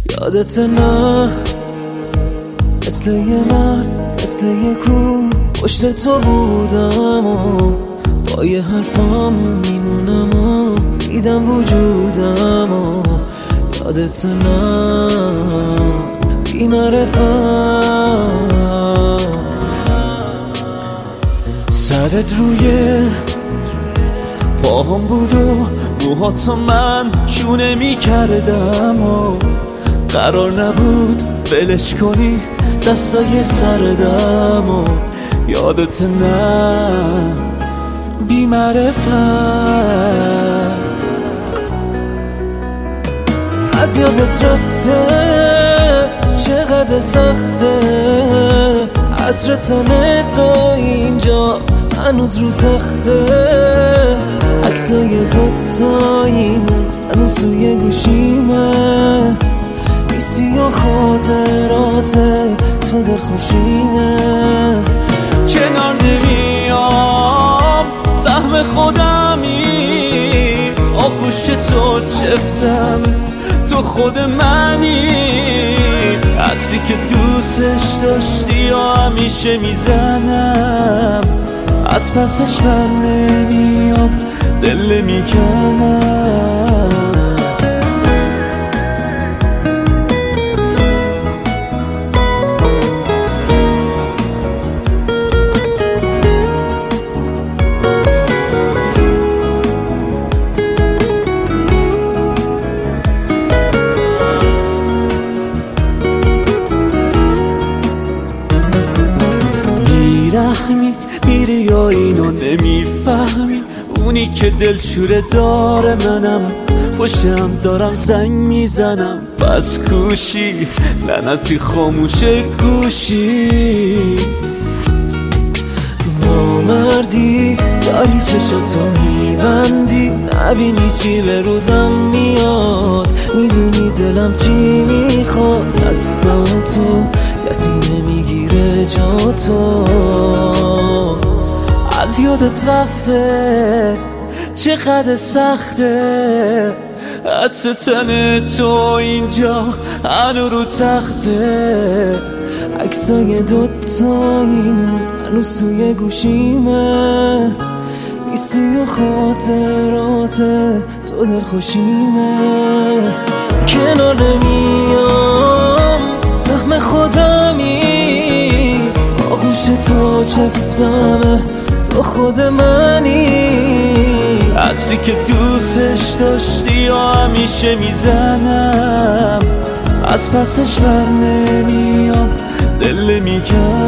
یادت نه مثل یه مرد مثل یه کوه پشت تو بودم و با یه حرفام میمونم و دیدم وجودم و یادت نه بی معرفت سرت روی پاهم بود و موهاتو من شونه میکردم و قرار نبود ولش کنی دستای سردم و یادت نه بی معرفت از یادت رفته چقدر سخته عطر تن تو اینجا هنوز رو تخته عکسای دوتاییمون هنوز توی گوشیمه میسی و خاطرات تو در خوشیمه کنار نمیام سهم خودمی آغوش تو چفتم تو خود منی عطری که دوستش داشتی و همیشه میزنم از پسش بر نمیام دل میکنم میری یا اینو نمیفهمی اونی که دلشوره داره منم پشتم دارم زنگ میزنم بس کوشی لعنتی خاموشه گوشید نامردی داری چشاتو میبندی نبینی چی به روزم میاد میدونی دلم چی میخواد دستاتو کسی نمیگیره جاتو از یادت رفته چقدر سخته عطر تن تو اینجا هنو رو تخته عکسای دوتاییمون هنوز توی گوشیمه میسی و خاطرات تو در خوشیمه کنار نمیام زخم خودمی آغوش تو چفتمه تو خود منی عطری که دوستش داشتی و همیشه میزنم از پسش بر نمیام دل میکنم